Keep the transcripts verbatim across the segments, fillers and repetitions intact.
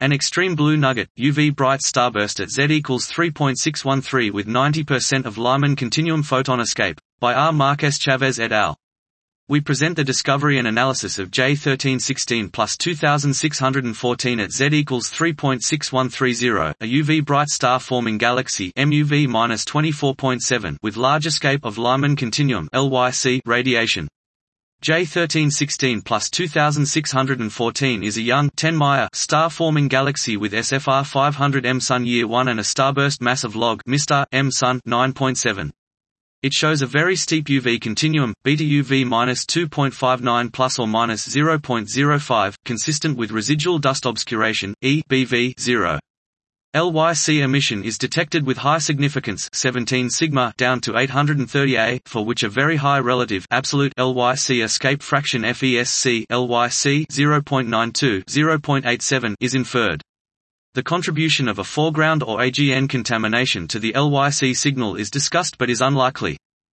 An extreme blue nugget, U V bright starburst at Z equals three point six one three with ninety percent of Lyman continuum photon escape, by R. Marquez Chavez et al. We present the discovery and analysis of J thirteen sixteen plus two thousand six hundred fourteen at Z equals three point six one three zero, a U V bright star-forming galaxy M U V minus twenty-four point seven with large escape of Lyman continuum L Y C radiation. J thirteen sixteen plus two thousand six hundred fourteen is a young ten Maya star-forming galaxy with S F R five hundred M Sun year one and a starburst mass of log Mr. M Sun nine point seven. It shows a very steep U V continuum, beta U V minus two point five nine plus or minus zero point zero five, consistent with residual dust obscuration, E B V zero. L Y C emission is detected with high significance seventeen sigma down to eight hundred thirty A, for which a very high relative absolute L Y C escape fraction F E S C L Y C zero point nine two to zero point eight seven is inferred. The contribution of a foreground or A G N contamination to the L Y C signal is discussed but is unlikely.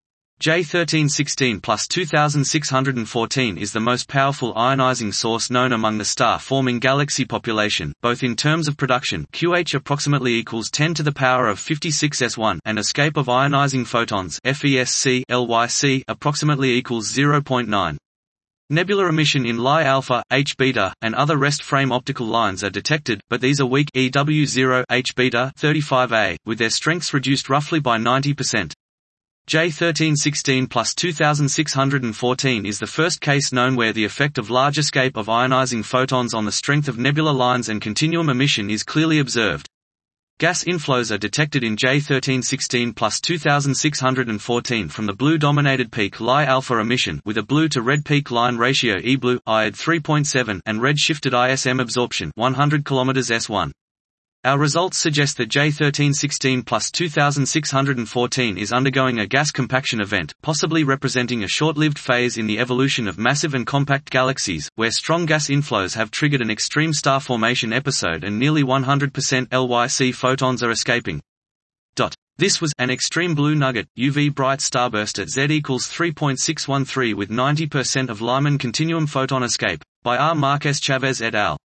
J thirteen sixteen plus two thousand six hundred fourteen is the most powerful ionizing source known among the star-forming galaxy population, both in terms of production Q H approximately equals ten to the power of fifty-six S one and escape of ionizing photons F E S C L Y C approximately equals zero point nine. Nebular emission in Lie alpha, H beta, and other rest frame optical lines are detected, but these are weak E W zero H beta thirty-five A, with their strengths reduced roughly by ninety percent. J thirteen sixteen plus two thousand six hundred fourteen is the first case known where the effect of large escape of ionizing photons on the strength of nebular lines and continuum emission is clearly observed. Gas inflows are detected in J thirteen sixteen plus two thousand six hundred fourteen from the blue-dominated peak Lie alpha emission with a blue to red peak line ratio E blue I A D three point seven and red-shifted I S M absorption one hundred kilometers S one. Our results suggest that J thirteen sixteen plus two thousand six hundred fourteen is undergoing a gas compaction event, possibly representing a short-lived phase in the evolution of massive and compact galaxies, where strong gas inflows have triggered an extreme star formation episode and nearly one hundred percent L Y C photons are escaping. This was an extreme blue nugget, U V bright starburst at Z equals three point six one three with ninety percent of Lyman continuum photon escape, by R. Marquez Chavez et al.